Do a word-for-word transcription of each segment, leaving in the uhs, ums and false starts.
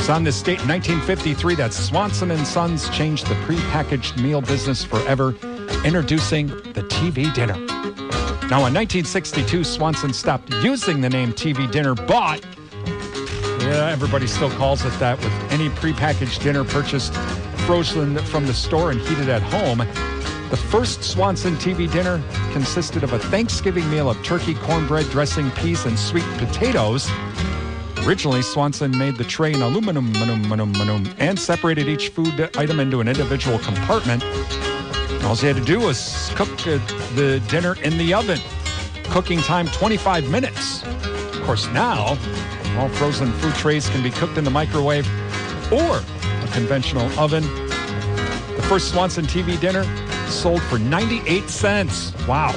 was on this date in nineteen fifty-three that Swanson and Sons changed the prepackaged meal business forever, introducing the T V dinner. Now, in nineteen sixty-two, Swanson stopped using the name T V dinner, but yeah, everybody still calls it that with any prepackaged dinner purchased frozen from the store and heated at home. The first Swanson T V dinner consisted of a Thanksgiving meal of turkey, cornbread, dressing, peas, and sweet potatoes. Originally, Swanson made the tray in aluminum, aluminum, aluminum, and separated each food item into an individual compartment. All you had to do was cook uh, the dinner in the oven. Cooking time, twenty-five minutes. Of course, now, all frozen food trays can be cooked in the microwave or a conventional oven. The first Swanson T V dinner sold for ninety-eight cents. Wow.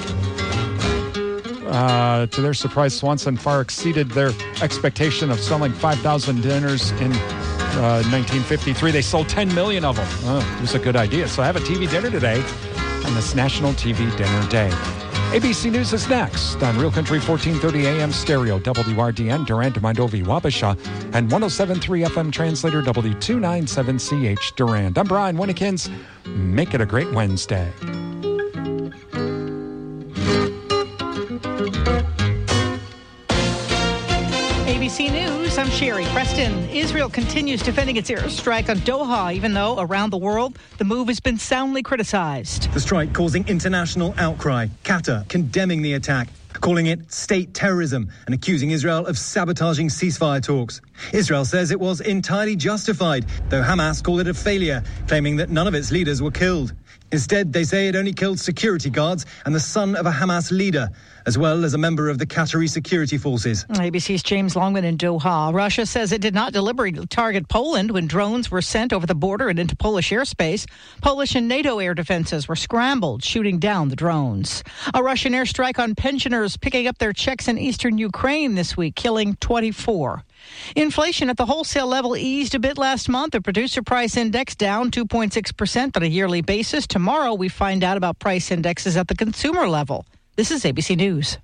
Uh, to their surprise, Swanson far exceeded their expectation of selling five thousand dinners in uh, nineteen fifty-three. They sold ten million of them. Oh, it was a good idea. So have a T V dinner today on this National T V Dinner Day. A B C News is next on Real Country fourteen thirty A M stereo, W R D N, Durant, Mondovi, Wabasha, and one oh seven point three F M translator, W two ninety-seven C H Durant. I'm Brian Winnikins. Make it a great Wednesday. A B C News, I'm Sherry Preston. Israel continues defending its airstrike on Doha, even though around the world, the move has been soundly criticized. The strike causing international outcry. Qatar condemning the attack, calling it state terrorism and accusing Israel of sabotaging ceasefire talks. Israel says it was entirely justified, though Hamas called it a failure, claiming that none of its leaders were killed. Instead, they say it only killed security guards and the son of a Hamas leader, as well as a member of the Qatari security forces. A B C's James Longman in Doha. Russia says it did not deliberately target Poland when drones were sent over the border and into Polish airspace. Polish and NATO air defenses were scrambled, shooting down the drones. A Russian airstrike on pensioners picking up their checks in eastern Ukraine this week, killing twenty-four. Inflation at the wholesale level eased a bit last month. The producer price index down two point six percent on a yearly basis. Tomorrow we find out about price indexes at the consumer level. This is A B C News.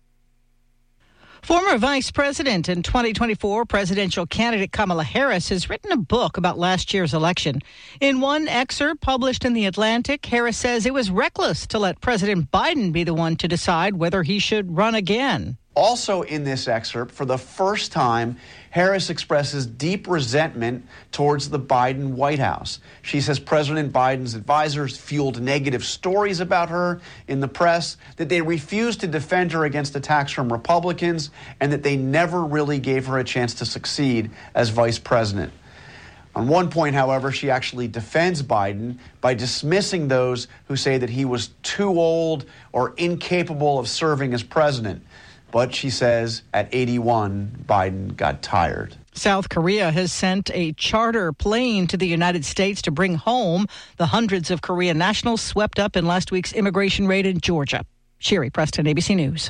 Former Vice President and twenty twenty-four presidential candidate Kamala Harris has written a book about last year's election. In one excerpt published in The Atlantic, Harris says it was reckless to let President Biden be the one to decide whether he should run again. Also in this excerpt, for the first time, Harris expresses deep resentment towards the Biden White House. She says President Biden's advisors fueled negative stories about her in the press, that they refused to defend her against attacks from Republicans, and that they never really gave her a chance to succeed as vice president. On one point, however, she actually defends Biden by dismissing those who say that he was too old or incapable of serving as president. But she says at eighty-one, Biden got tired. South Korea has sent a charter plane to the United States to bring home the hundreds of Korean nationals swept up in last week's immigration raid in Georgia. Sherry Preston, A B C News.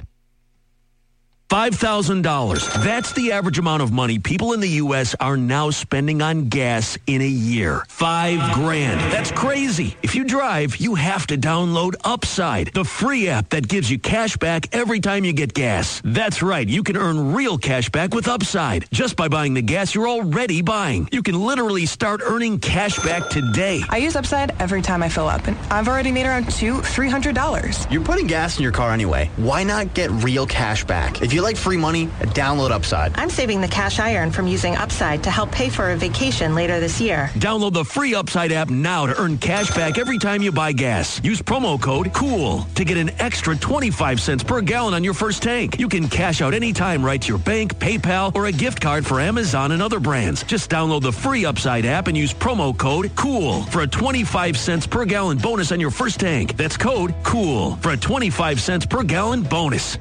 five thousand dollars. That's the average amount of money people in the U S are now spending on gas in a year. Five grand. That's crazy. If you drive, you have to download Upside, the free app that gives you cash back every time you get gas. That's right. You can earn real cash back with Upside just by buying the gas you're already buying. You can literally start earning cash back today. I use Upside every time I fill up, and I've already made around two, three hundred dollars. You're putting gas in your car anyway. Why not get real cash back? If you like free money, download Upside. I'm saving the cash I earn from using Upside to help pay for a vacation later this year. Download the free Upside app now to earn cash back every time you buy gas. Use promo code COOL to get an extra twenty-five cents per gallon on your first tank. You can cash out anytime right to your bank, PayPal, or a gift card for Amazon and other brands. Just download the free Upside app and use promo code COOL for a twenty-five cents per gallon bonus on your first tank. That's code COOL for a twenty-five cents per gallon bonus.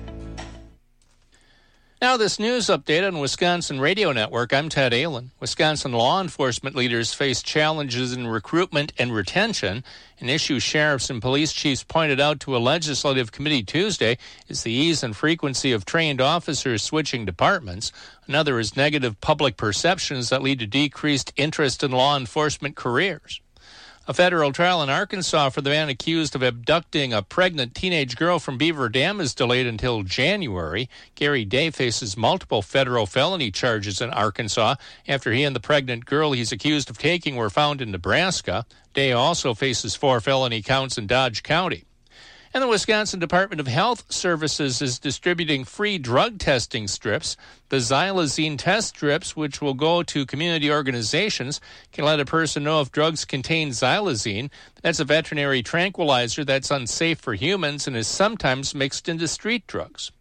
Now this news update on Wisconsin Radio Network. I'm Ted Allen. Wisconsin law enforcement leaders face challenges in recruitment and retention. An issue sheriffs and police chiefs pointed out to a legislative committee Tuesday is the ease and frequency of trained officers switching departments. Another is negative public perceptions that lead to decreased interest in law enforcement careers. A federal trial in Arkansas for the man accused of abducting a pregnant teenage girl from Beaver Dam is delayed until January. Gary Day faces multiple federal felony charges in Arkansas after he and the pregnant girl he's accused of taking were found in Nebraska. Day also faces four felony counts in Dodge County. And the Wisconsin Department of Health Services is distributing free drug testing strips. The xylazine test strips, which will go to community organizations, can let a person know if drugs contain xylazine. That's a veterinary tranquilizer that's unsafe for humans and is sometimes mixed into street drugs.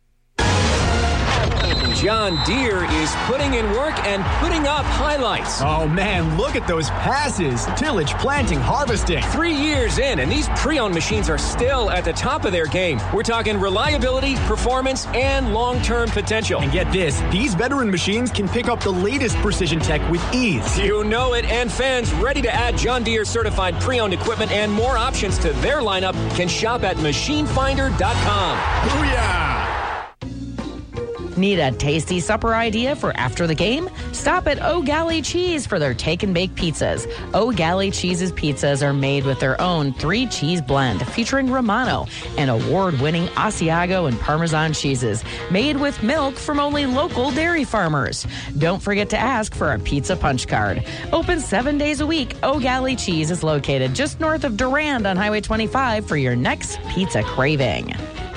John Deere is putting in work and putting up highlights. Oh, man, look at those passes. Tillage, planting, harvesting. Three years in, and these pre-owned machines are still at the top of their game. We're talking reliability, performance, and long-term potential. And get this, these veteran machines can pick up the latest precision tech with ease. You know it, and fans ready to add John Deere certified pre-owned equipment and more options to their lineup can shop at machine finder dot com. Booyah! Need a tasty supper idea for after the game? Stop at O'Galley Cheese for their take and bake pizzas. O'Galley Cheese's pizzas are made with their own three cheese blend featuring Romano and award-winning Asiago and Parmesan cheeses made with milk from only local dairy farmers. Don't forget to ask for a pizza punch card. Open seven days a week, O'Galley Cheese is located just north of Durand on Highway twenty-five for your next pizza craving.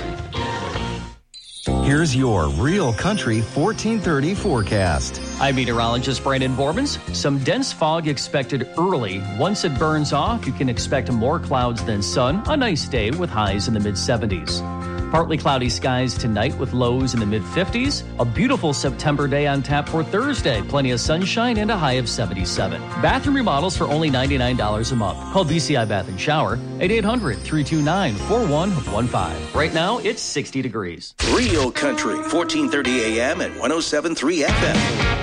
Here's your Real Country fourteen thirty forecast. I'm meteorologist Brandon Borbans. Some dense fog expected early. Once it burns off, you can expect more clouds than sun. A nice day with highs in the mid seventies. Partly cloudy skies tonight with lows in the mid fifties. A beautiful September day on tap for Thursday. Plenty of sunshine and a high of seventy-seven. Bathroom remodels for only ninety-nine dollars a month. Call B C I Bath and Shower at eight hundred, three two nine, four one one five. Right now, it's sixty degrees. Real Country, fourteen thirty A M at one oh seven point three F M.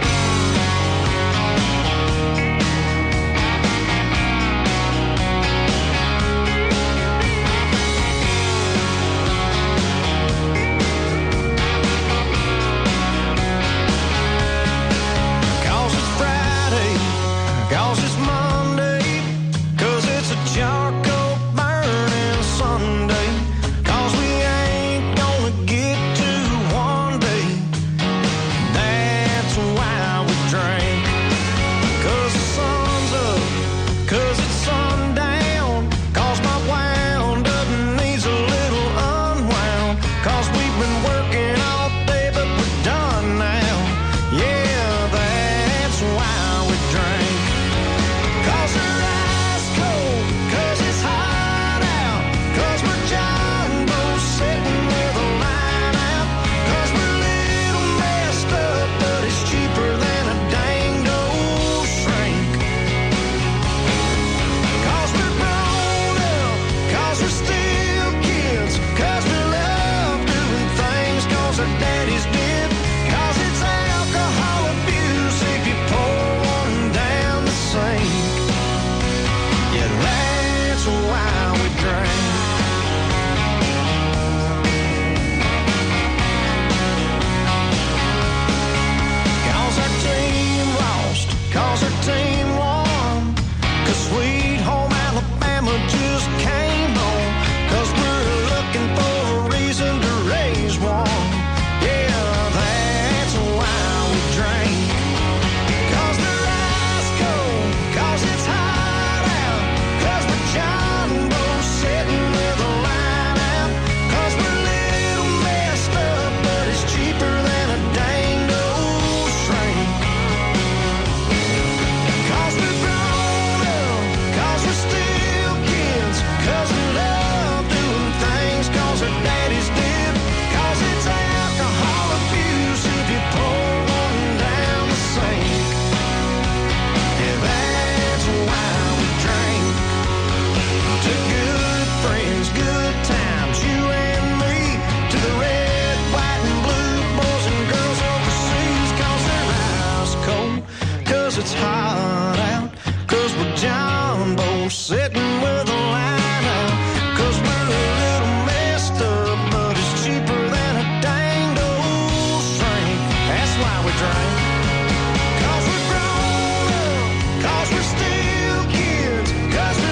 Cause we're grown up, cause we're still kids, cause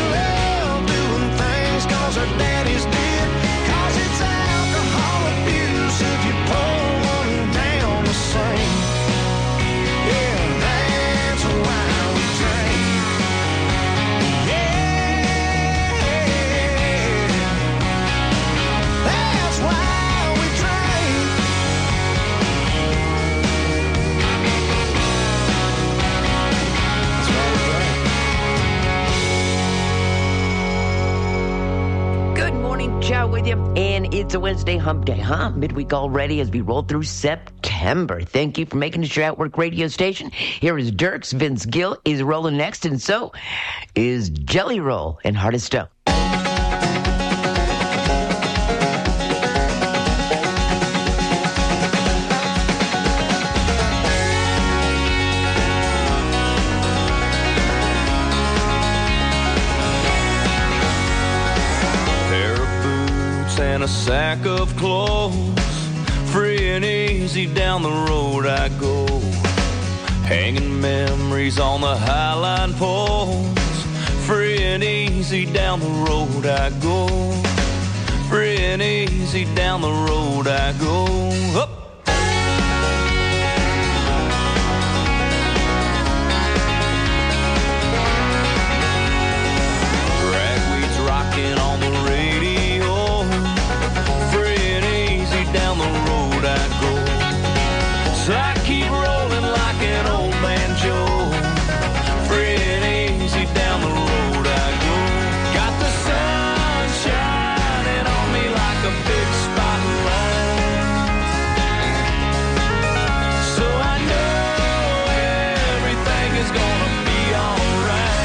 with you. And it's a Wednesday hump day, huh? Midweek already as we roll through September. Thank you for making it your Outwork radio station. Here is Dirks. Vince Gill is rolling next, and so is Jelly Roll and Heart of Stone. And a sack of clothes, free and easy down the road I go, hanging memories on the highline poles. Free and easy down the road I go, free and easy down the road I go. Up. Ragweed's rocking on the radio. Down the road I go, so I keep rolling like an old banjo. Free and easy down the road I go. Got the sun shining on me like a big spotlight, so I know everything is gonna be alright.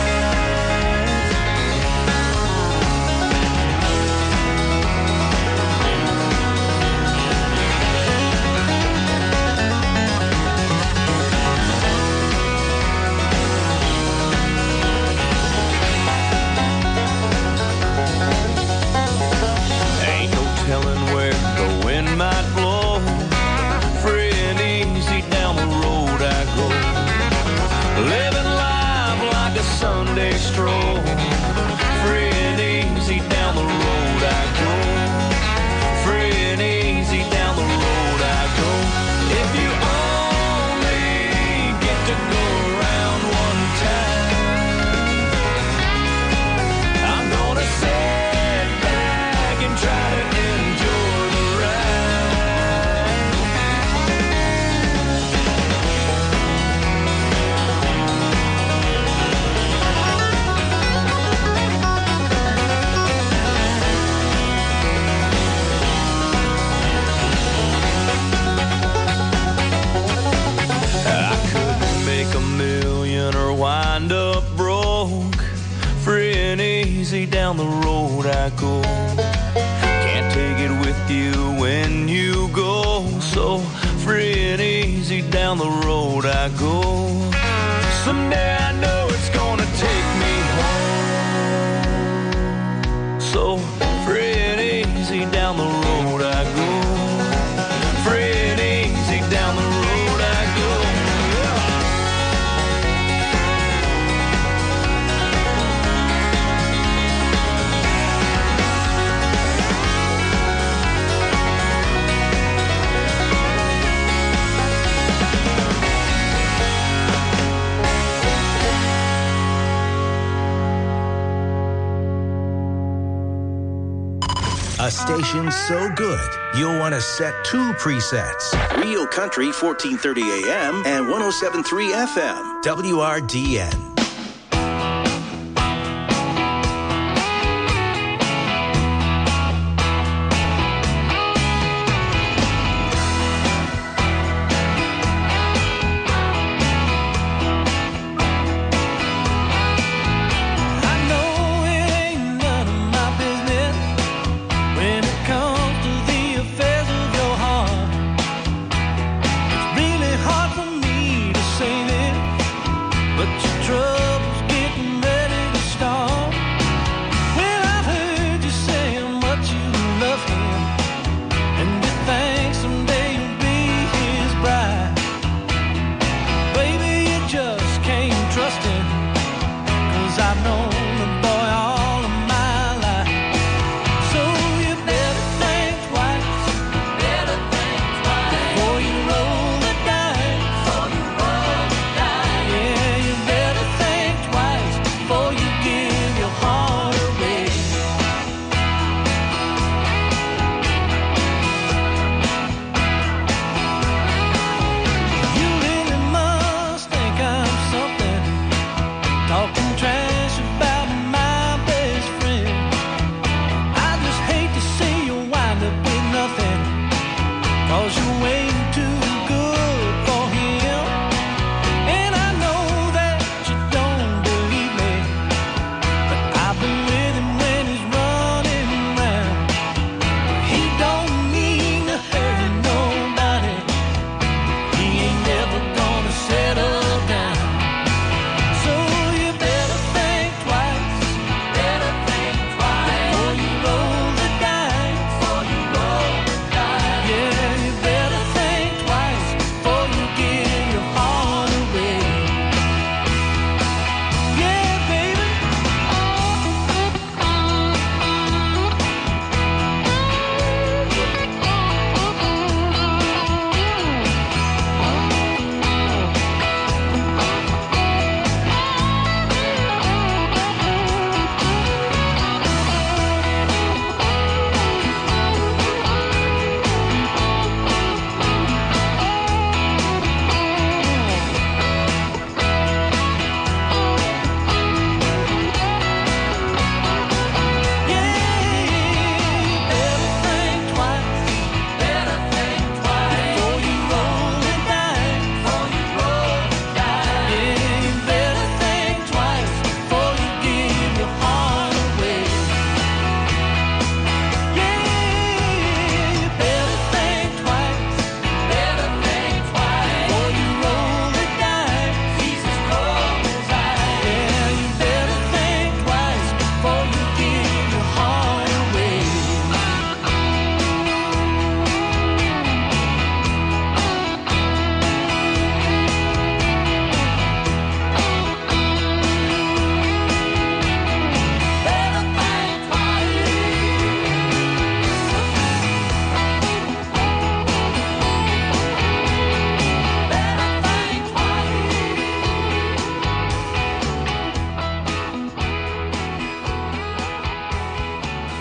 Might blow. Free and easy down the road I go, living life like a Sunday stroll. Free and easy down the road I go, free and easy down the road I go. If you only get to go around one time, I'm gonna sit back and try to enjoy the wind up broke. Free and easy down the road I go, can't take it with you when you go, so free and easy down the road I go. Someday I know it's gonna take me home, so free and easy down the road I go, free and easy down the road I go. A station so good, you'll want to set two presets. Real Country, fourteen thirty A M and one oh seven point three F M. W R D N. Before you roll the dice, yeah, you better think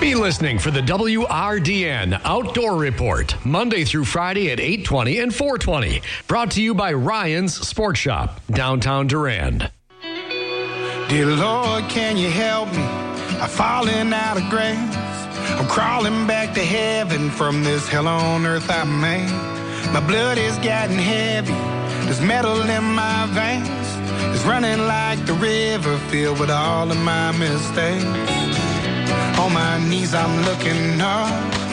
Be listening for the W R D N Outdoor Report, Monday through Friday at eight twenty and four twenty. Brought to you by Ryan's Sports Shop, downtown Durand. Dear Lord, can you help me? I'm falling out of grace. I'm crawling back to heaven from this hell on earth I made. My blood is getting heavy. There's metal in my veins. It's running like the river filled with all of my mistakes. On my knees I'm looking up.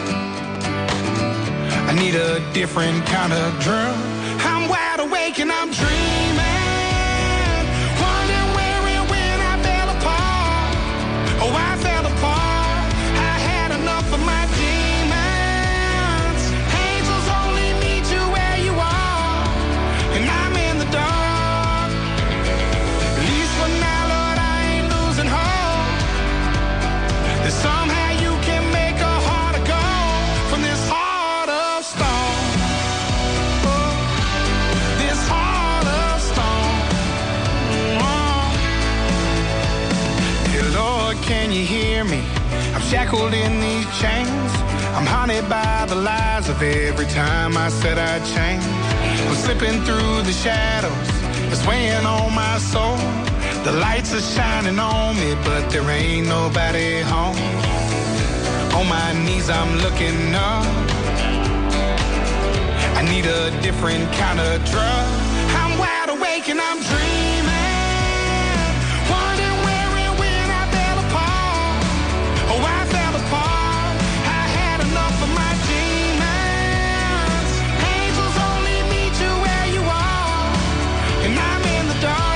I need a different kind of drug. I'm wide awake and I'm dreaming. Wondering where and when I fell apart. Oh, I fell apart. I had enough of my demons. Angels only meet you where you are. And I'm in the dark. At least for now, Lord, I ain't losing hope. That somehow you can make a heart of gold from this heart of stone. Oh, this heart of stone. Oh. Dear Lord, can you hear me? I'm shackled in these chains. I'm haunted by the lies of every time I said I'd change. I'm slipping through the shadows. It's weighing on my soul. The lights are shining on me, but there ain't nobody home. On my knees, I'm looking up. I need a different kind of drug. I'm wide awake and I'm dreaming. Wondering where and when I fell apart. Oh, I fell apart. I had enough of my demons. Angels only meet you where you are. And I'm in the dark.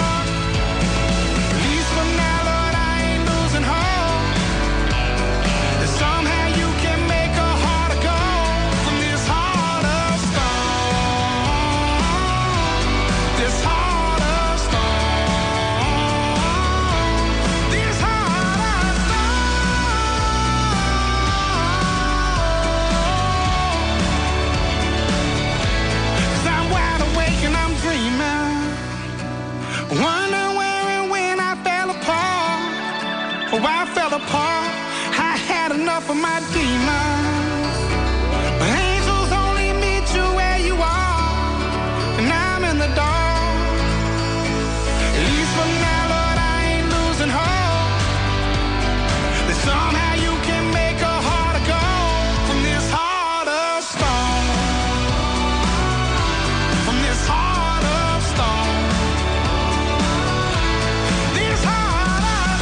Somehow you can make a heart of gold from this heart of stone. This heart of stone. This heart of stone. 'Cause I'm wide awake and I'm dreaming. Wondering where and when I fell apart. Oh, I fell apart. I had enough of my demons. But angels only meet you where you are. And I'm in the dark. At least for now, Lord, I ain't losing hope. That somehow you can make a heart of gold from this heart of stone. From this heart of stone. This heart of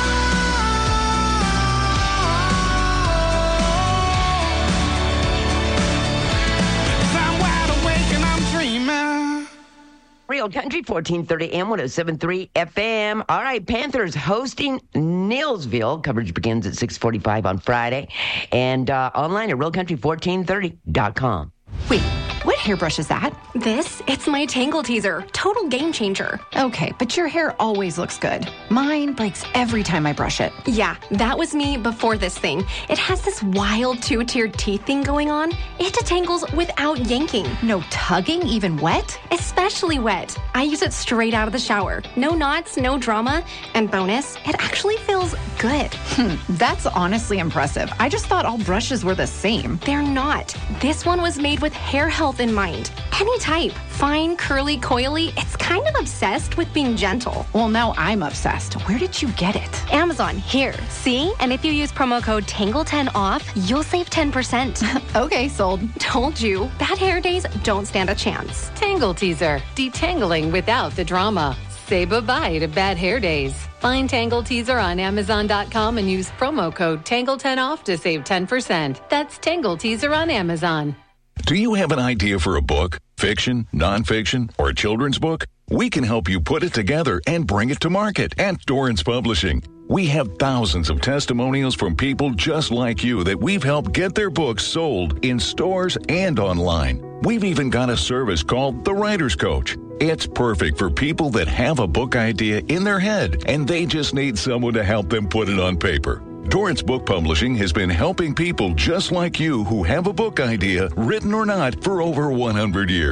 Real Country, fourteen thirty A M, one oh seven point three F M. All right, Panthers hosting Neillsville. Coverage begins at six forty-five on Friday. And uh, online at real country fourteen thirty dot com. Wait, what hairbrush is that? This? It's my Tangle Teezer. Total game changer. Okay, but your hair always looks good. Mine breaks every time I brush it. Yeah, that was me before this thing. It has this wild two-tiered teeth thing going on. It detangles without yanking. No tugging, even wet? Especially wet. I use it straight out of the shower. No knots, no drama. And bonus, it actually feels good. Hmm, that's honestly impressive. I just thought all brushes were the same. They're not. This one was made with hair health in mind. Any type. Fine, curly, coily. It's kind of obsessed with being gentle. Well, now I'm obsessed. Where did you get it? Amazon. Here. See? And if you use promo code Tangle ten off, you'll save ten percent. Okay, sold. Told you. Bad hair days don't stand a chance. Tangle Teezer. Detangling without the drama. Say bye-bye to bad hair days. Find Tangle Teezer on amazon dot com and use promo code Tangle ten off to save ten percent. That's Tangle Teezer on Amazon. Do you have an idea for a book, fiction, nonfiction, or a children's book? We can help you put it together and bring it to market at Dorrance Publishing. We have thousands of testimonials from people just like you that we've helped get their books sold in stores and online. We've even got a service called The Writer's Coach. It's perfect for people that have a book idea in their head and they just need someone to help them put it on paper. Dorrance Book Publishing has been helping people just like you who have a book idea, written or not, for over one hundred years.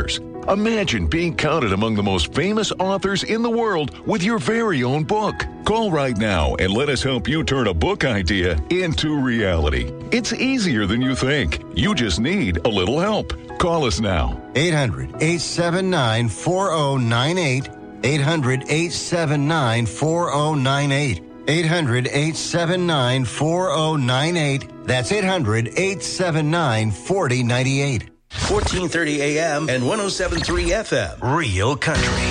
Imagine being counted among the most famous authors in the world with your very own book. Call right now and let us help you turn a book idea into reality. It's easier than you think. You just need a little help. Call us now. eight hundred, eight seven nine, four oh nine eight. eight hundred, eight seven nine, four oh nine eight. eight hundred, eight seven nine, four oh nine eight. That's eight hundred, eight seven nine, four oh nine eight. fourteen thirty A M and one oh seven point three F M. Real Country.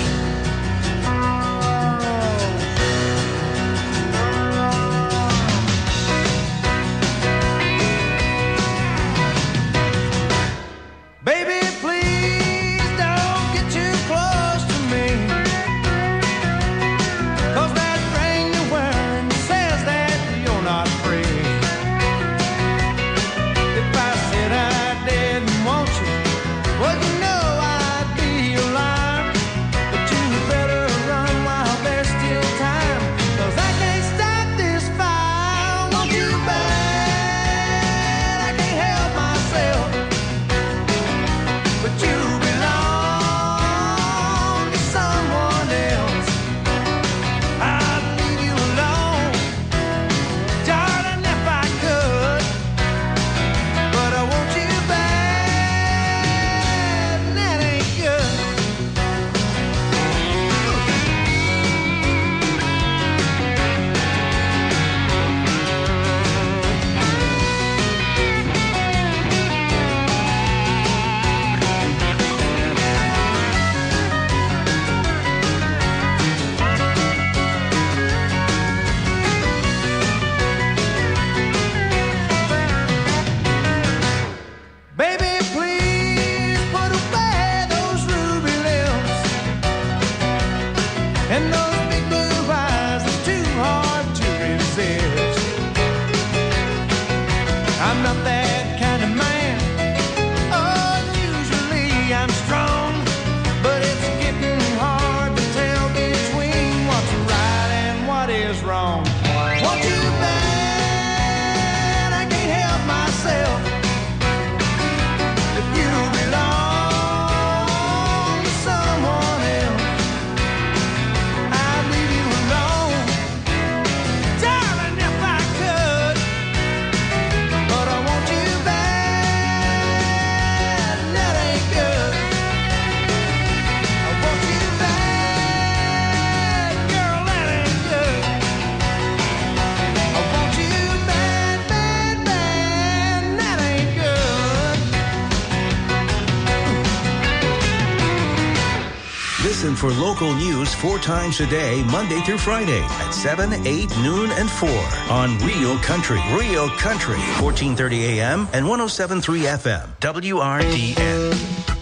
Listen for local news four times a day, Monday through Friday at seven, eight, noon, and four on Real Country. Real Country, fourteen thirty A M and one oh seven point three F M. W R D N.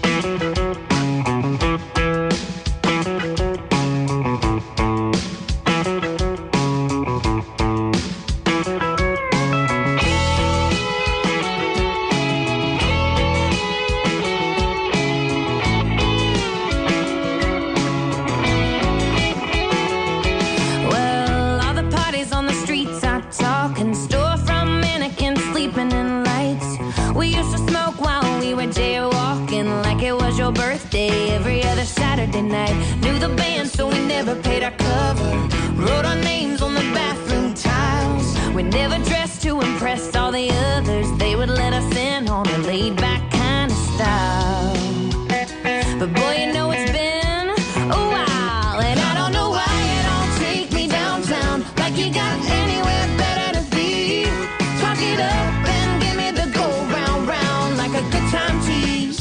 Birthday every other Saturday night. Knew the band, so we never paid our cover. Wrote our names on the bathroom tiles. We never dressed to impress all the others. They would let us in on a laid back kind of style. But boy, you know it's been a while, and I don't know why you don't take me downtown like you got anywhere better to be. Talk it up and give me the go round round like a good time tease.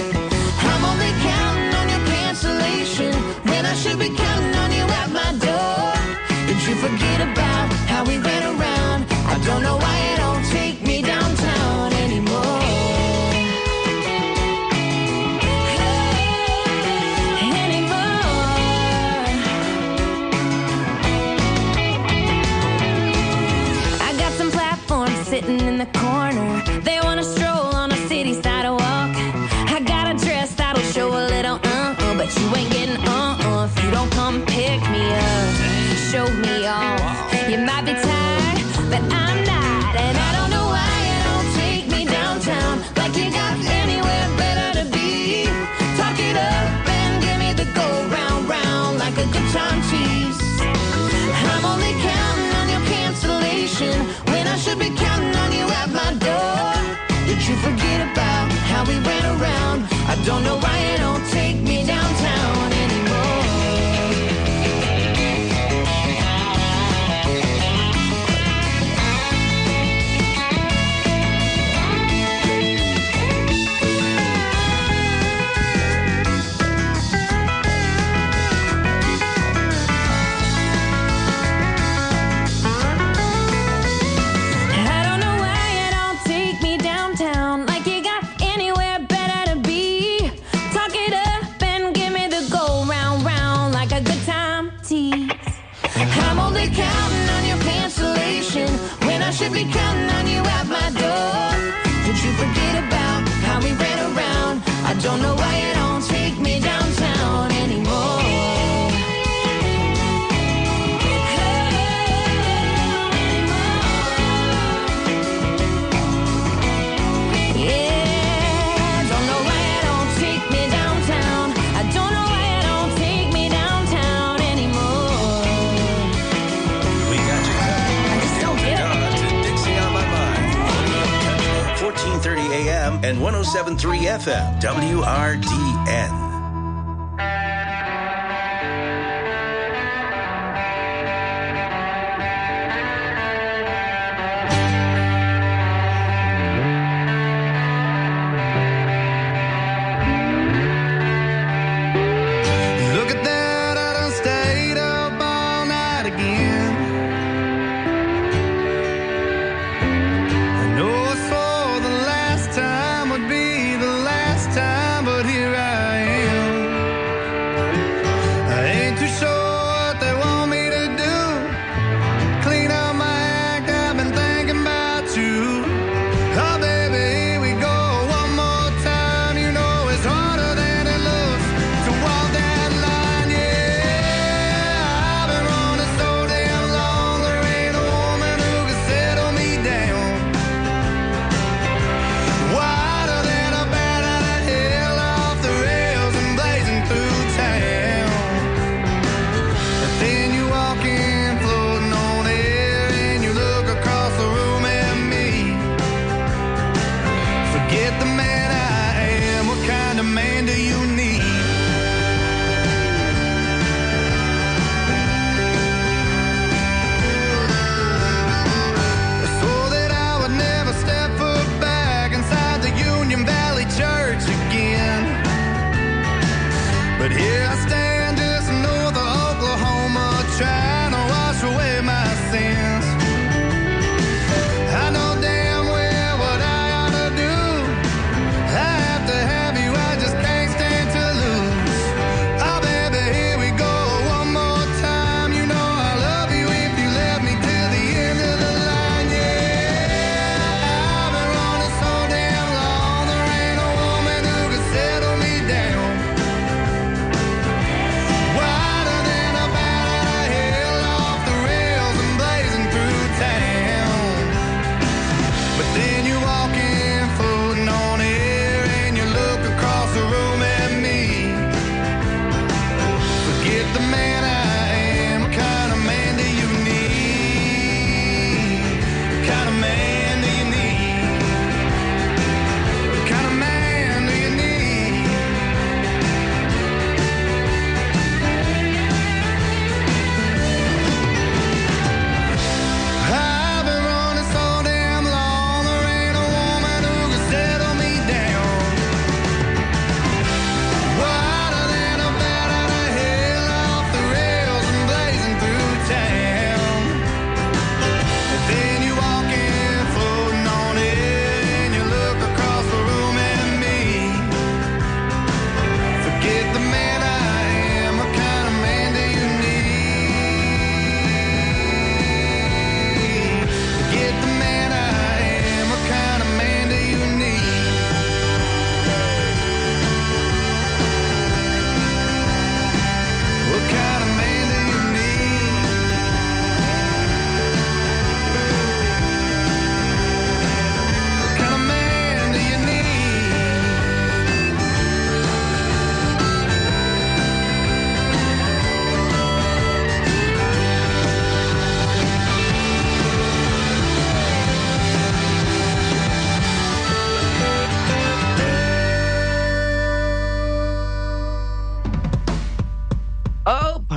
When I should be counting on you at my door. Did you forget about how we ran around? I don't know why you don't take me downtown anymore. Anymore. I got some platforms sitting in the corner. They want to stroll on a city sidewalk. I got a dress that'll show a little uh-uh, but you ain't getting uh-uh if you don't come pick me up, show me off. You might be tired, but I'm not, and I don't know why you don't take me downtown like you got anywhere better to be. Talk it up don't know why you don't take me downtown anymore. I don't know why you don't take me downtown, like you got anywhere better to be. Talk it up and give me the go round round like a good time tease. I'm only counting on your cancellation when I should be counting on you at my door. Did you forget about how we ran around? I don't know why you don't take me downtown anymore. Yeah, don't know why you don't take me downtown. I don't know why you don't take me downtown anymore. We got you covered. I just don't get Dawn to Dixie on My Mind. fourteen thirty A M and one oh seven point three F M. W R D N. Look at that, I done stayed up all night again. I know I swore the last time would be the last time, but here I am.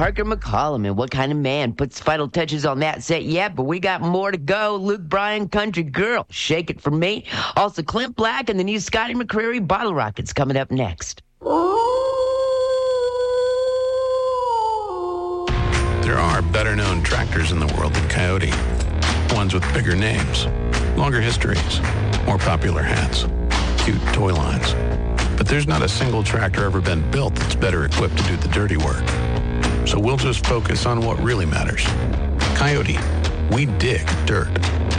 Parker McCollum. And what kind of man puts final touches on that set yet? But we got more to go. Luke Bryan, Country Girl, Shake It For Me. Also, Clint Black and the new Scotty McCreery, Bottle Rockets, coming up next. There are better-known tractors in the world than Coyote. Ones with bigger names, longer histories, more popular hats, cute toy lines. But there's not a single tractor ever been built that's better equipped to do the dirty work. So we'll just focus on what really matters. Coyote, we dig dirt.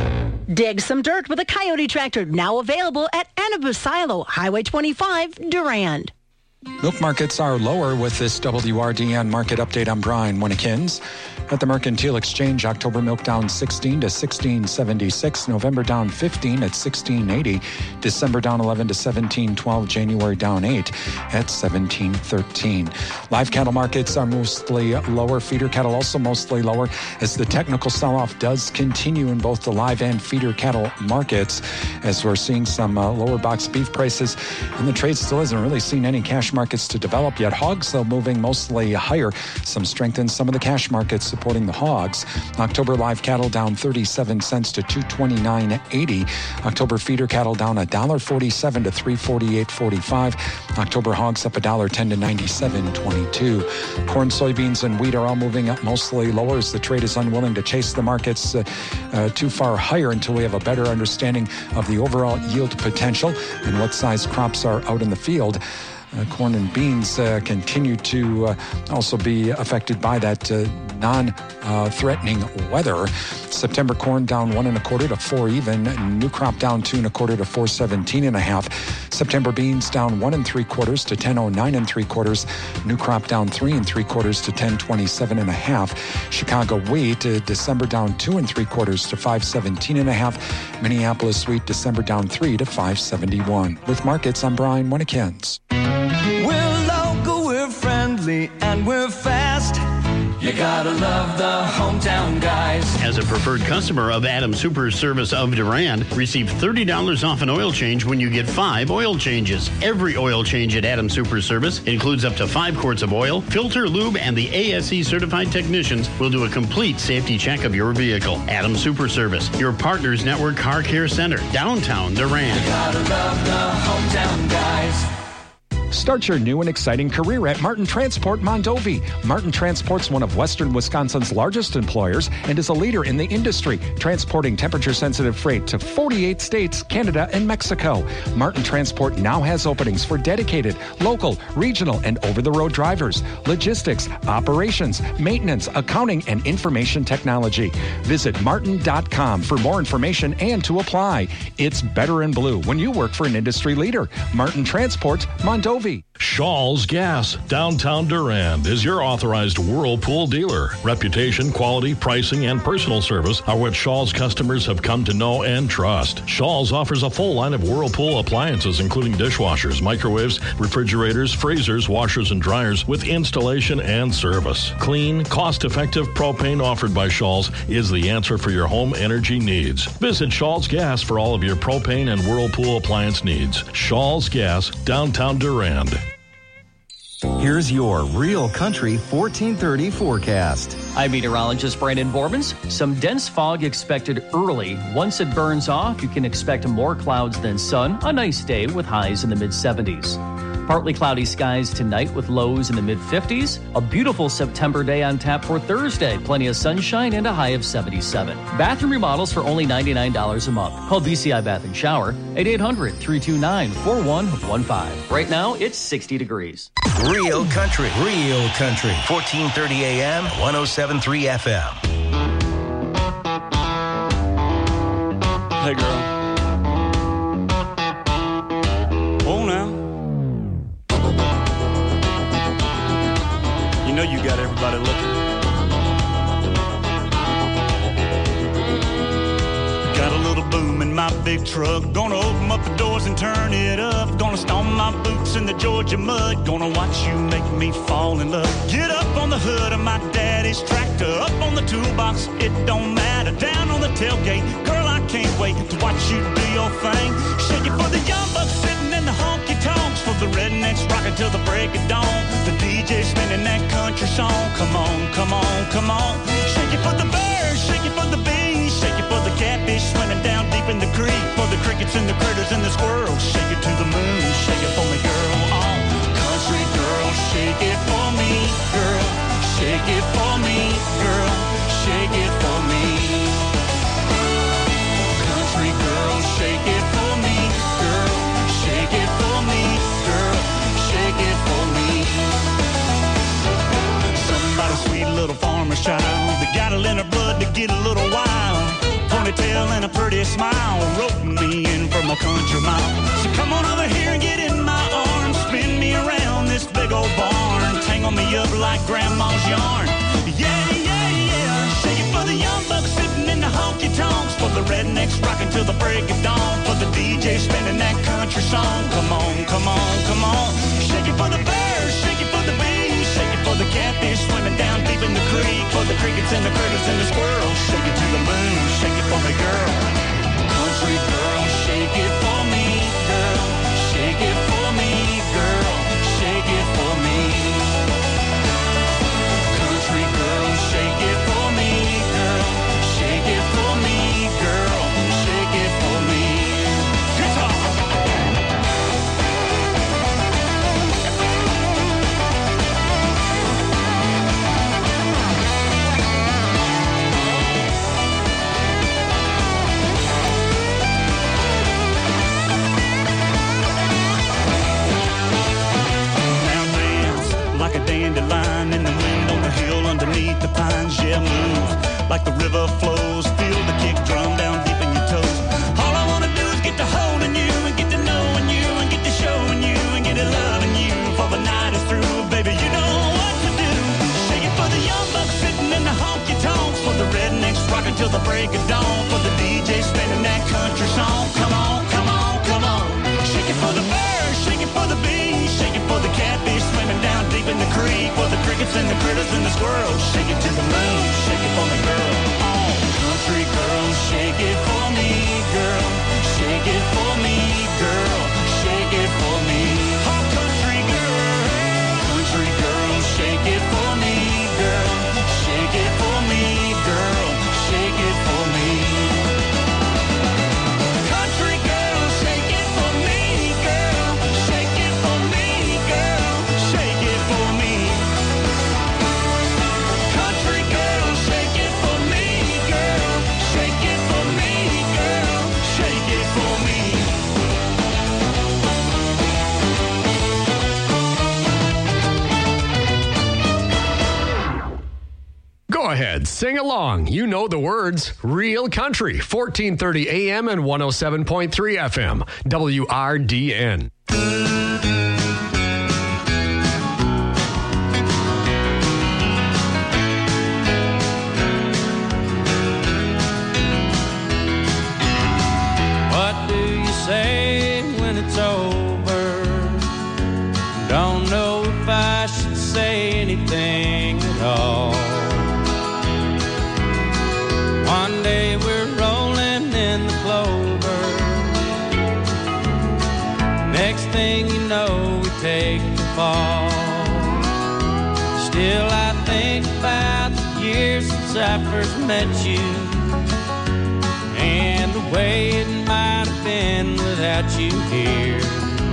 Dig some dirt with a Coyote tractor, now available at Anabu Silo, Highway twenty-five, Durand. Milk markets are lower with this W R D N market update. I'm Brian Winnekins. At the Mercantile Exchange, October milk down sixteen to sixteen seventy-six. November down fifteen at sixteen eighty. December down eleven to seventeen twelve. January down eight at seventeen thirteen. Live cattle markets are mostly lower. Feeder cattle also mostly lower as the technical sell-off does continue in both the live and feeder cattle markets, as we're seeing some uh, lower box beef prices, and the trade still hasn't really seen any cash markets to develop yet. Hogs, though, moving mostly higher. Some strength in some of the cash markets supporting the hogs. October live cattle down thirty-seven cents to two twenty-nine eighty. October feeder cattle down one dollar forty-seven to three forty-eight forty-five. October hogs up one dollar ten to ninety-seven twenty-two. Corn, soybeans, and wheat are all moving up mostly lower as the trade is unwilling to chase the markets uh, uh, too far higher until we have a better understanding of the overall yield potential and what size crops are out in the field. Uh, corn and beans uh, continue to uh, also be affected by that uh, non-threatening uh, weather. September corn down one and a quarter to four even. New crop down two and a quarter to four seventeen and a half. September beans down one and three quarters to ten oh nine and three quarters. New crop down three and three quarters to ten twenty-seven and a half. Chicago wheat uh, December down two and three quarters to five seventeen and a half. Minneapolis wheat December down three to five seventy-one. With markets, I'm Brian Winnekins. We're local, we're friendly, and we're fast. You gotta love the hometown guys. As a preferred customer of Adam Super Service of Durand, receive thirty dollars off an oil change when you get five oil changes. Every oil change at Adam Super Service includes up to five quarts of oil, filter, lube, and the A S E certified technicians will do a complete safety check of your vehicle. Adam Super Service, your Partners Network Car Care Center, downtown Durand. You gotta love the hometown guys. Start your new and exciting career at Martin Transport Mondovi. Martin Transport's one of Western Wisconsin's largest employers and is a leader in the industry, transporting temperature-sensitive freight to forty-eight states, Canada, and Mexico. Martin Transport now has openings for dedicated, local, regional, and over-the-road drivers, logistics, operations, maintenance, accounting, and information technology. Visit martin dot com for more information and to apply. It's better in blue when you work for an industry leader. Martin Transport Mondovi. Shaw's Gas, downtown Durand, is your authorized Whirlpool dealer. Reputation, quality, pricing, and personal service are what Shaw's customers have come to know and trust. Shaw's offers a full line of Whirlpool appliances, including dishwashers, microwaves, refrigerators, freezers, washers, and dryers, with installation and service. Clean, cost-effective propane offered by Shaw's is the answer for your home energy needs. Visit Shaw's Gas for all of your propane and Whirlpool appliance needs. Shaw's Gas, downtown Durand. Here's your Real Country fourteen thirty forecast. I'm meteorologist Brandon Borbens. Some dense fog expected early. Once it burns off, you can expect more clouds than sun. A nice day with highs in the mid seventies. Partly cloudy skies tonight with lows in the mid fifties. A beautiful September day on tap for Thursday. Plenty of sunshine and a high of seventy-seven. Bathroom remodels for only ninety-nine dollars a month. Call B C I Bath and Shower at eight hundred, three two nine, four one one five. Right now, it's sixty degrees. Real Country. Real Country. fourteen thirty A M, one oh seven point three F M. Hey, girl. Oh, now. You know you got everybody looking. Got a little boom in my big truck. Gonna open up the doors and turn it up. Gonna stomp my boots in the Georgia mud. Gonna watch you make me fall in love. Get up on the hood of my daddy's tractor. Up on the toolbox, it don't matter. Down on the tailgate, girl, I can't wait to watch you do your thing. Shake it for the young bucks sitting in the honky tonks. For the rednecks rocking till the break of dawn. The D J spinning that country song. Come on, come on, come on. Shake it for the birds, shake it for the bees, shake it for the catfish swimming down deep in the creek, for the crickets and the critters and the squirrels. Shake it to the moon, shake it for me, girl. Oh, country girl, shake it for me, girl. Shake it for me, girl. Shake it for me. Country girl, shake it for me, girl. Shake it for me, girl. Shake it for me. Somebody sweet little farmer's child that got it in her blood to get a little wild. Ponytail and a pretty smile, roping me in from a country mile. So come on over here and get in my arms, spin me around this big old barn, tangle me up like grandma's yarn. Yeah, yeah, yeah. Shake it for the young bucks sitting in the honky-tonks, for the rednecks rocking till the break of dawn, for the D J spinning that country song. Come on, come on, come on. Shake it for the birds, shake it for the bees, shake it for the catfish swimming down deep in the creek, for the crickets and the critters and the squirrels. Shake it to the moon, shake it for me, girl. Country girl, shake it for me, girl. Shake it for me, girl. Shake it for me. Country girl, shake it for me, girl. Shake it for me, girl. Shake it for me. Guitar. Like a dandelion in the wind on the hill underneath the pines. Yeah, move like the river flows. Feel the kick drum down deep in your toes. All I wanna do is get to holding you and get to knowing you and get to showing you and get to loving you. For the night is through, baby, you know what to do. Shake it for the young bucks sitting in the honky-tonks, for the rednecks rocking till the break of dawn, for the D J spinning that country song. Come on, come on, come on. Shake it for the birds, shake it for the bees, shake it for the catfish swimming down deep in the creek, for the crickets and the critters and the squirrels. Shake it to the moon, shake it for me, girl. Oh, country girl, shake it for me, girl. Shake it for me, girl. Shake it for me. Oh, country girl, country girl, shake it for me, girl. Shake it for me, girl. Shake it for me. Country girl, shake it for me, girl. Shake it for me, girl. Shake it for me. Country girl, shake it for me, girl. Shake it for me, girl. Shake it for me. Go ahead, sing along. You know the words. Real Country, fourteen thirty A M and one oh seven point three F M, W R D N. What do you say when it's over? Don't know if I should say anything at all. One day we're rolling in the clover. Next thing you know, we take the fall. Still I think about the years since I first met you, and the way it might have been without you here.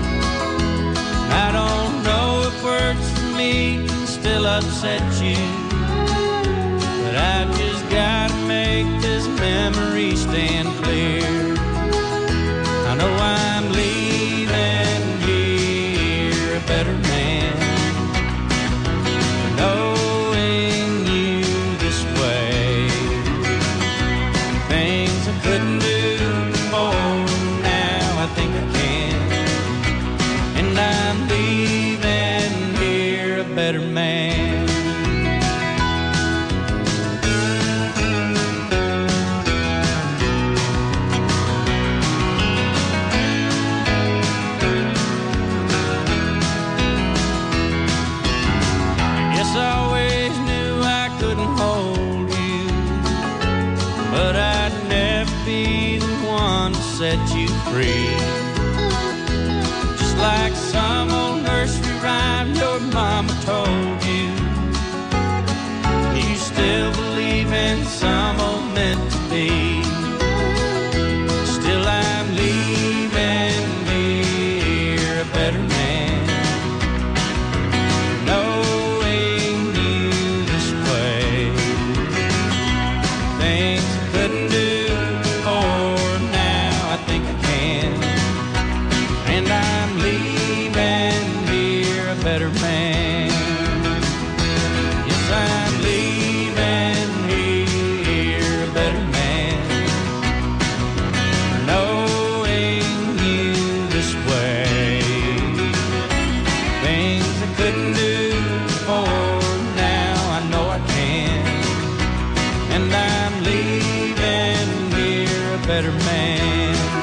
I don't know if words for me can still upset you, but I just gotta make this memory stand clear. I know I'm leaving here a better man, knowing you this way. Things I couldn't do before, now I think I can, and I'm leaving here a better man. Set you free, just like some old some old meant to be. Still I'm leaving here a better man, knowing you this way. Things I couldn't do before, now I think I can. And I'm leaving here a better man. Yes, I'm leaving here a better man, knowing you this way. Things I couldn't do before, now I know I can. And I'm leaving here a better man.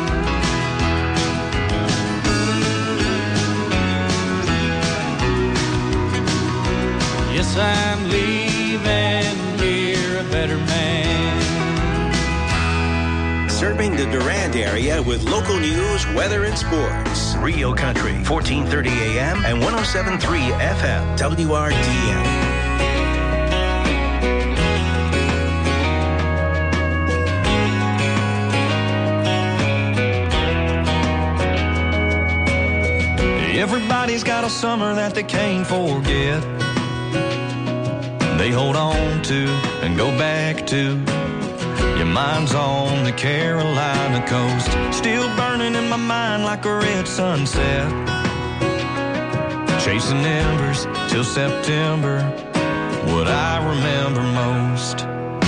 Yes, I'm leaving here a better man. Serving the Durand area with local news, weather, and sports. Rio Country, fourteen thirty A M and one oh seven point three F M, W R D N. Everybody's got a summer that they can't forget. They hold on to and go back to. Your mind's on the Carolina coast, still burning in my mind like a red sunset. Chasing embers till September, what I remember most.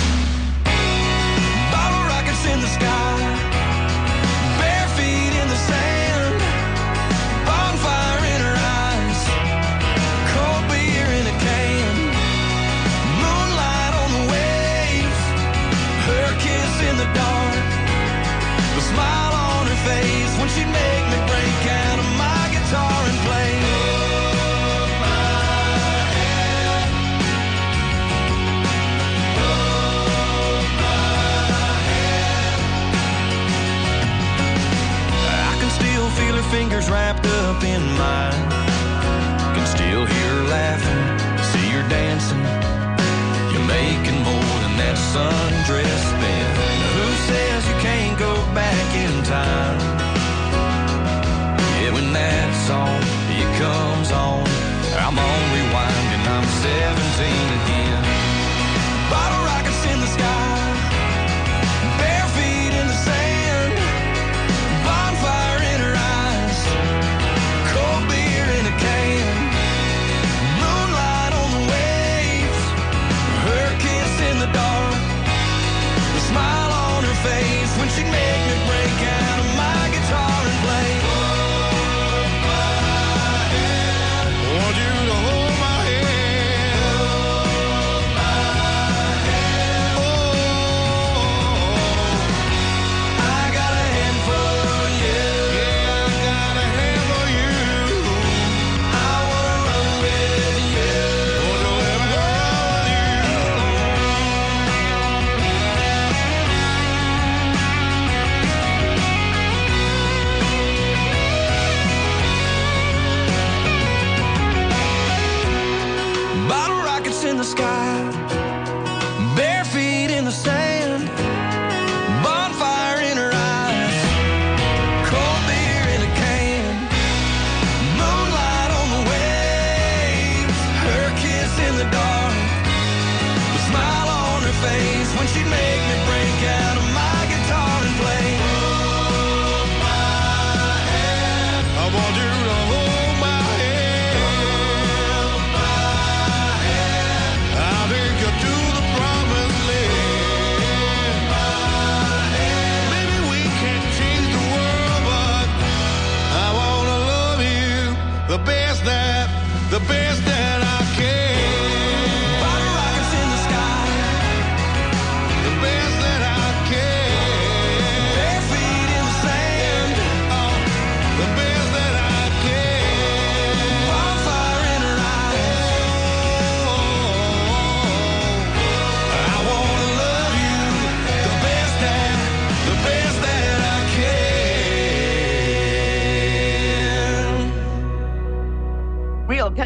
Bottle rockets in the sky, bare feet in the sand, bonfire in her eyes, cold beer in a can, moonlight on the waves, her kiss in the dark, the smile on her face when she'd make me break out of my guitar and play. Hold my hand, hold my hand. I can still feel her fingers wrapped up in mine, can still hear her laughing, see her dancing. You're making more than that sundress spin. Who says you can't go back in time? Yeah, when that song, it comes on, I'm on rewind and I'm seventeen again. Bottle rockets in the sky, bare feet in the sand, bonfire in her eyes, cold beer in a can, moonlight on the waves, her kiss in the dark, the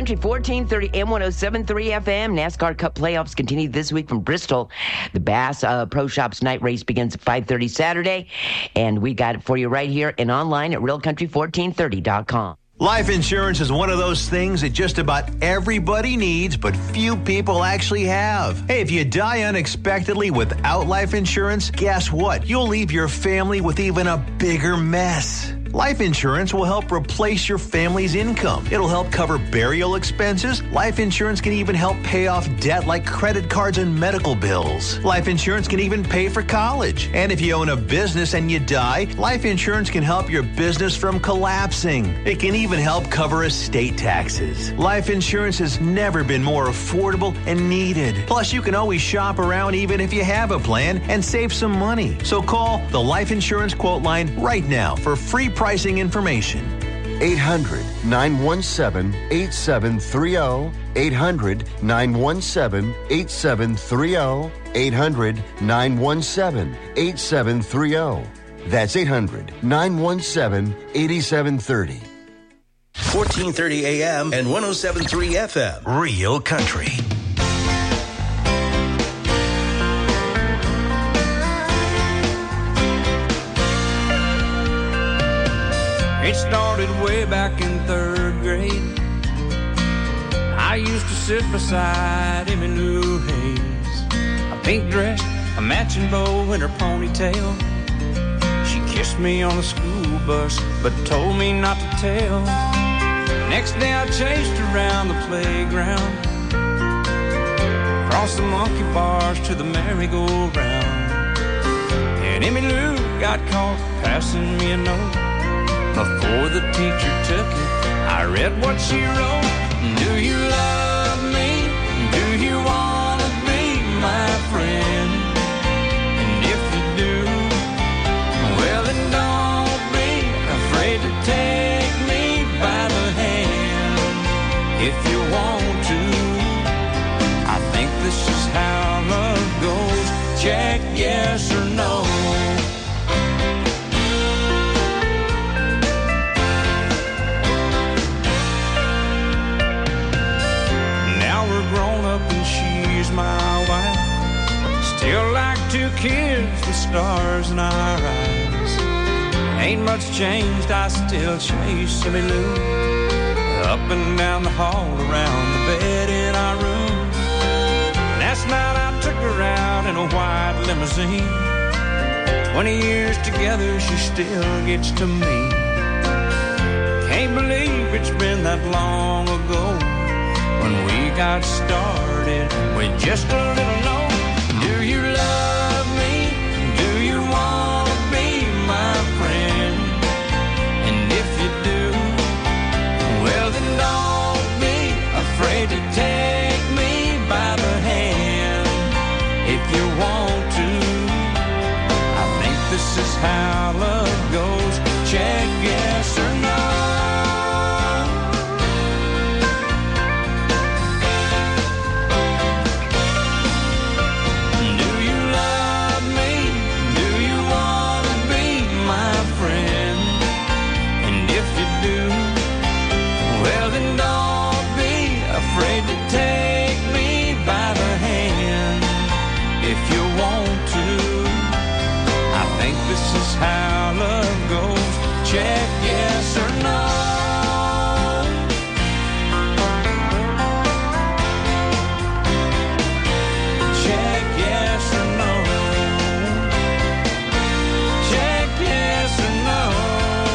Country fourteen thirty and one oh seven point three F M. NASCAR Cup playoffs continue this week from Bristol. The Bass uh, Pro Shops night race begins at five thirty Saturday, and we got it for you right here and online at real country fourteen thirty dot com. Life insurance is one of those things that just about everybody needs, but few people actually have. Hey, if you die unexpectedly without life insurance, guess what? You'll leave your family with even a bigger mess. Life insurance will help replace your family's income. It'll help cover burial expenses. Life insurance can even help pay off debt like credit cards and medical bills. Life insurance can even pay for college. And if you own a business and you die, life insurance can help your business from collapsing. It can even help cover estate taxes. Life insurance has never been more affordable and needed. Plus, you can always shop around even if you have a plan and save some money. So call the Life Insurance Quote Line right now for free pricing information. eight hundred, nine one seven, eight seven three zero. eight hundred, nine one seven, eight seven three zero. eight hundred, nine one seven, eight seven three zero. That's eight hundred, nine one seven, eight seven three zero. fourteen thirty A M and one oh seven point three F M. Real Country. It started way back in third grade. I used to sit beside him in Lou Hayes, a pink dress, a matching bow, and her ponytail. She kissed me on the school bus, but told me not to tell. Next day I chased her around the playground, across the monkey bars to the merry-go-round. And Emmy Lou got caught passing me a note. Before the teacher took it, I read what she wrote. Do you love me? Do you want to be my friend? And if you do, well then don't be afraid to take me by the hand. If you want to, I think this is how love goes. Check yes or no. Grown up and she's my wife. Still like two kids with stars in our eyes. Ain't much changed, I still chase Emmy Lou up and down the hall, around the bed in our room. Last night I took her out in a white limousine. Twenty years together, she still gets to me. Can't believe it's been that long ago when we got started with just a little note. Do you love me? Do you want to be my friend? And if you do, well then don't be afraid to take me by the hand. If you want to, I think this is how love goes. Check yes or no. How love goes. Check yes or no. Check yes or no. Check yes or no.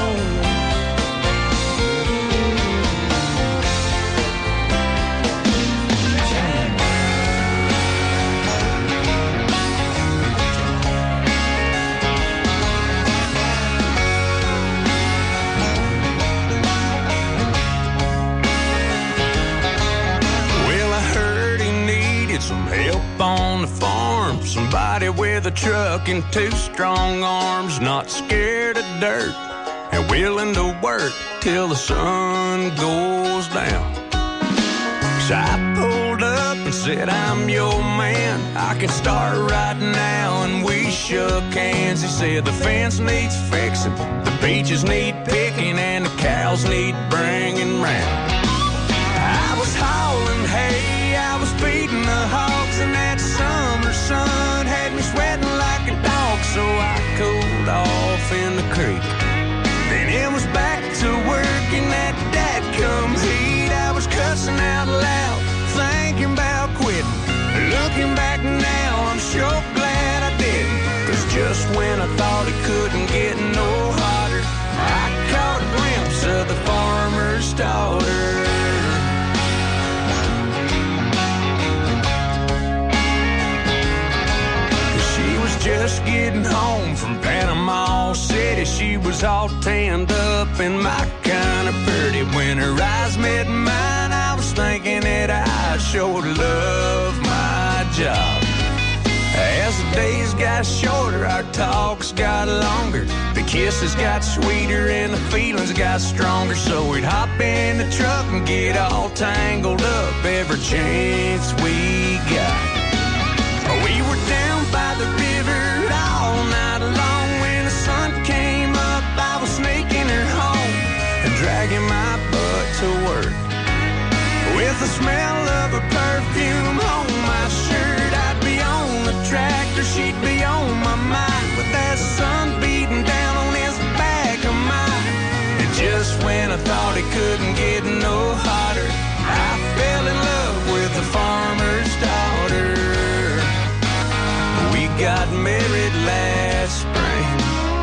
On the farm, somebody with a truck and two strong arms, not scared of dirt and willing to work till the sun goes down. So I pulled up and said, I'm your man, I can start right now, and we shook hands. He said the fence needs fixing, the peaches need picking, and the cows need bringing round. I was hauling hay, I was feeding the hogs, and that summer sun had me sweating like a dog, so I cooled off in the creek. Then it was back to work in that dadgum heat. I was cussing out loud, thinking about quitting. Looking back now, I'm sure glad I didn't. Cause just when I thought it couldn't get no hotter, I caught a glimpse of the farmer's daughter. She was just getting home from Panama City. She was all tanned up and my kind of pretty. When her eyes met mine, I was thinking that I sure love my job. As the days got shorter, our talks got longer. The kisses got sweeter and the feelings got stronger. So we'd hop in the truck and get all tangled up every chance we got. We were down by the river all night long. When the sun came up, I was sneaking her home and dragging my butt to work. With the smell of her perfume on my shirt, I'd be on the tractor, she'd be on my mind, with that sun beating down on this back of mine. And just when I thought it couldn't get no hotter, I fell in love with the farmer's daughter. We got married last spring.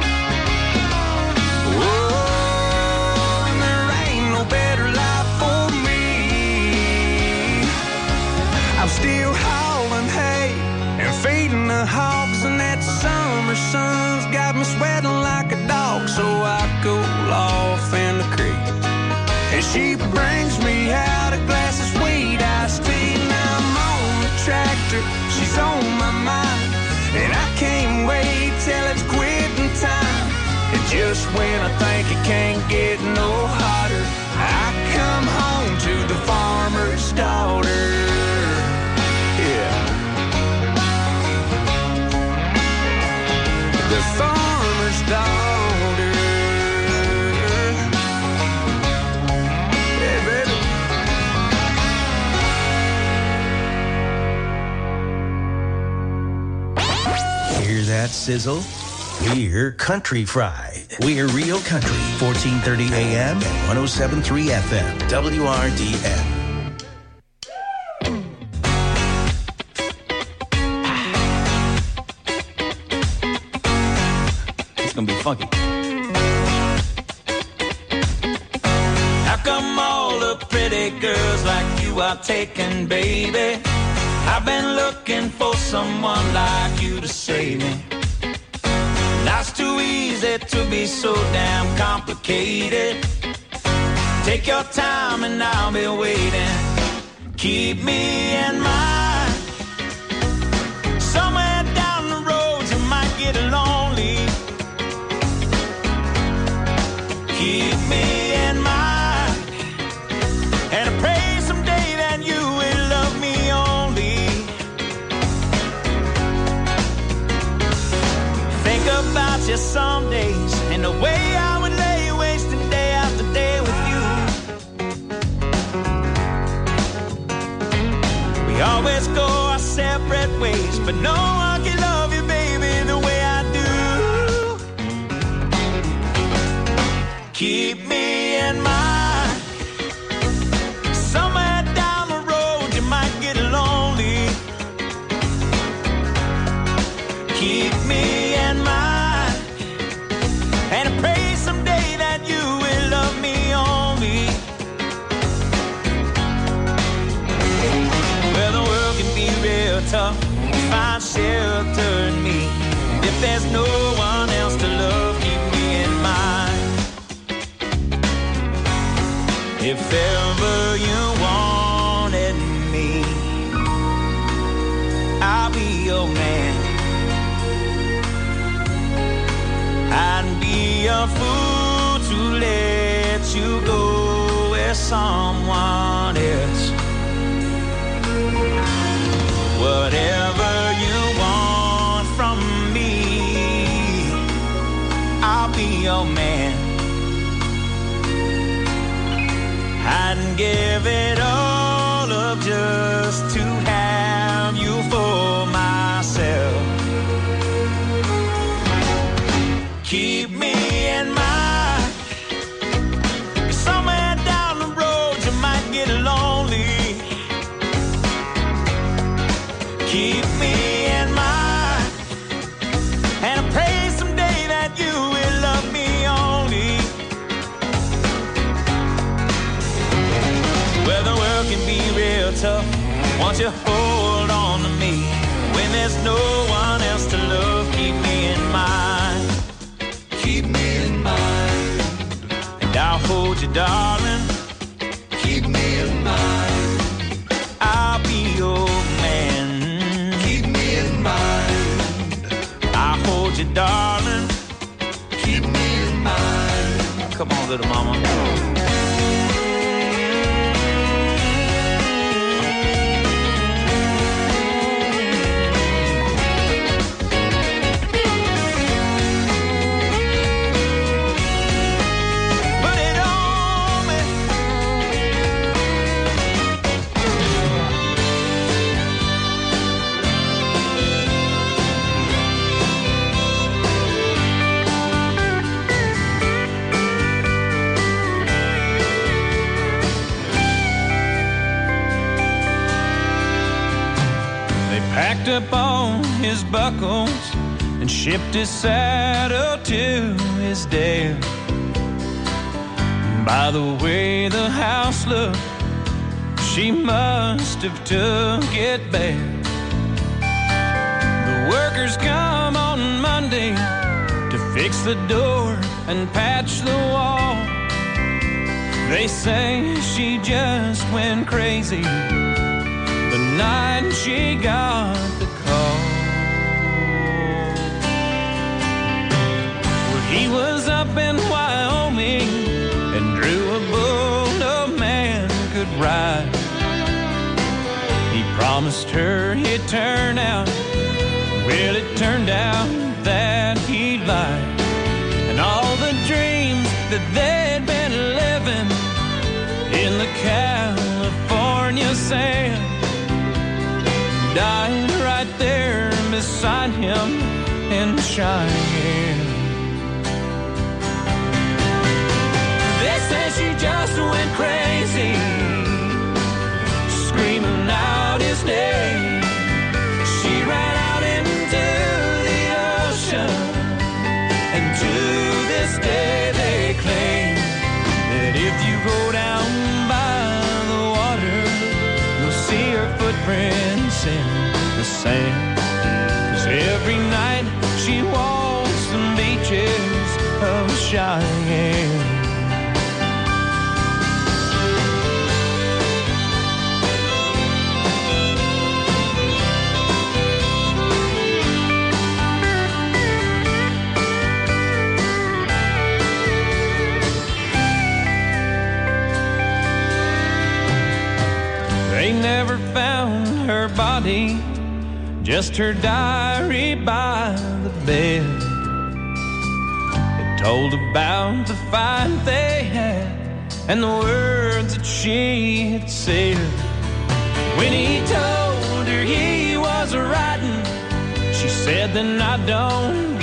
Whoa, and there ain't no better life for me. I'm still hauling hay and feeding the hogs, and that summer sun's got me sweating like a dog, so I cool off in the creek. And she brings me out a glass of sweet iced tea. Now I'm on the tractor, she's on my mind, and I can't wait till it's quitting time. And just when I think it can't get no hotter, I come home to the farmer's daughter. Yeah. The farmer's daughter. Yeah, baby. Hear that sizzle? We're Country Fried. We're Real Country, fourteen thirty A M and one oh seven point three F M, W R D N. It's gonna be funky. How come all the pretty girls like you are taken, baby? I've been looking for someone like you to save me. Life's too easy to be so damn complicated. Take your time and I'll be waiting. Keep me in mind. Somewhere down the road you might get lonely. Keep me in mind. And I pray someday that you will love me only. Think about you some days and the way I would lay wasting day after day with you. We always go our separate ways, but no one can love you, baby, the way I do. Keep me in mind. Somewhere down the road you might get lonely. Keep me in mind. And I pray someday that you will love me only. Well, the world can be real tough. Find shelter in me. If there's no one else to love, keep me in mind. If ever you wanted me, I'll be your man. I'd be a fool to let you go with someone else. Whatever you want from me, I'll be your man. I'd give it all love just to have you for myself. Keep me in mind, 'cause somewhere down the road you might get lonely. Keep me in mind, and I pray someday that you will love me only. Well, the world can be real tough once you hold on to me. When there's no one else to love, keep me in mind. Keep me in mind, and I'll hold you, darling. Keep me in mind, I'll be your man. Keep me in mind, I'll hold you, darling. Keep me in mind. Come on, little mama. Packed up all his buckles and shipped his saddle to his dad. By the way the house looked, she must have took it bad. The workers come on Monday to fix the door and patch the wall. They say she just went crazy the night she got the call. Well, he was up in Wyoming and drew a bull no man could ride. He promised her he'd turn out. Well, it turned out that he lied. And all the dreams that they'd been living in the California sand died right there beside him in Cheyenne. They say she just went crazy, screaming out his name. She ran out into the ocean, and to this day they claim that if you go down by the water, you'll see her footprints in the sand. 'Cause every night she walks the beaches of Cheyenne. They never found her body, just her diary by the bed. It told about the fight they had and the words that she had said. When he told her he was riding, she said, "Then I don't